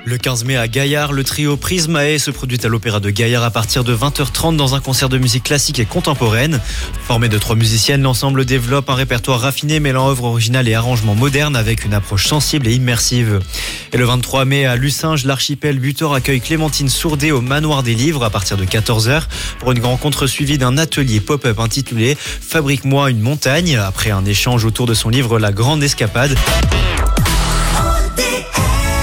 Le 15 mai à Gaillard, le trio Prismae se produit à l'Opéra de Gaillard à partir de 20h30 dans un concert de musique classique et contemporaine. Formé de 3 musiciennes, l'ensemble développe un répertoire raffiné mêlant œuvres originales et arrangements modernes avec une approche sensible et immersive. Et le 23 mai à Lucinge, l'archipel Butor accueille Clémentine Sourdet au Manoir des Livres à partir de 14h pour une rencontre suivie d'un atelier pop-up intitulé « Fabrique-moi une montagne » après un échange autour de son livre La Grande Escapade.